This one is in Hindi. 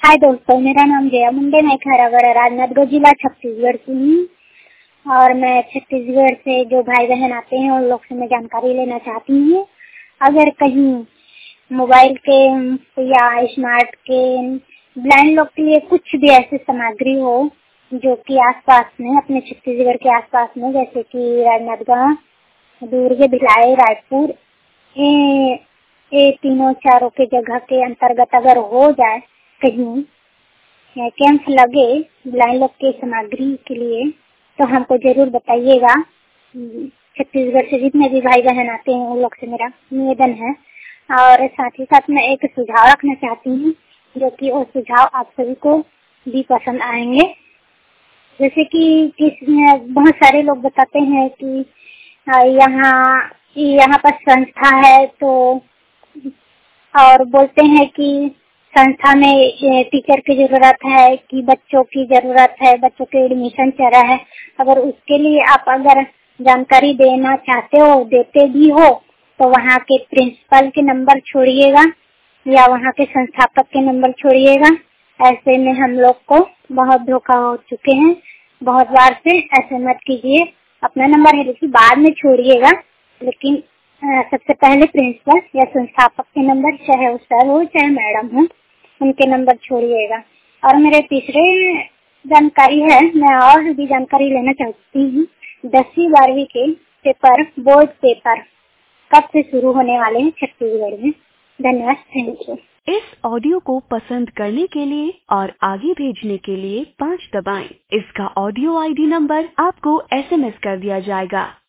हाय दोस्तों, मेरा नाम जया मुंडे, मैं खैरागढ़ राजनांदगांव जिला छत्तीसगढ़ से हूँ। और मैं छत्तीसगढ़ से जो भाई बहन आते हैं उन लोग से मैं जानकारी लेना चाहती हूँ। अगर कहीं मोबाइल के या स्मार्ट के ब्लाइंड लोग के लिए कुछ भी ऐसी सामग्री हो जो कि आसपास में अपने छत्तीसगढ़ के आसपास में, जैसे कि राजनांदगांव, दुर्ग, भिलाई, रायपुर, ये तीनों चारों के जगह के अंतर्गत अगर हो जाए कहीं कैंप लगे ब्लाइंड लोग के सामग्री के लिए, तो हमको जरूर बताइएगा। छत्तीसगढ़ से जितने भी भाई बहन आते हैं उन लोग से मेरा निवेदन है। और साथ ही साथ मैं एक सुझाव रखना चाहती हूँ, जो कि वो सुझाव आप सभी को भी पसंद आएंगे। जैसे कि बहुत सारे लोग बताते हैं कि यहाँ पर संस्था है, तो और बोलते हैं कि संस्था में टीचर की जरूरत है, कि बच्चों की जरूरत है, बच्चों के एडमिशन चल रहा है। अगर उसके लिए आप अगर जानकारी देना चाहते हो, देते भी हो, तो वहाँ के प्रिंसिपल के नंबर छोड़िएगा या वहाँ के संस्थापक के नंबर छोड़िएगा। ऐसे में हम लोग को बहुत धोखा हो चुके हैं बहुत बार से। ऐसे मत कीजिए। अपना नंबर है लेकिन बाद में छोड़िएगा, लेकिन सबसे पहले प्रिंसिपल या संस्थापक के नंबर, चाहे वो सर हो चाहे मैडम हो, उनके नंबर छोड़िएगा। और मेरे तीसरे जानकारी है, मैं और भी जानकारी लेना चाहती हूँ। 10वीं 12वीं के पेपर, बोर्ड पेपर कब से शुरू होने वाले हैं छत्तीसगढ़ में। धन्यवाद, थैंक यू। इस ऑडियो को पसंद करने के लिए और आगे भेजने के लिए 5 दबाएं। इसका ऑडियो आईडी नंबर आपको SMS कर दिया जाएगा।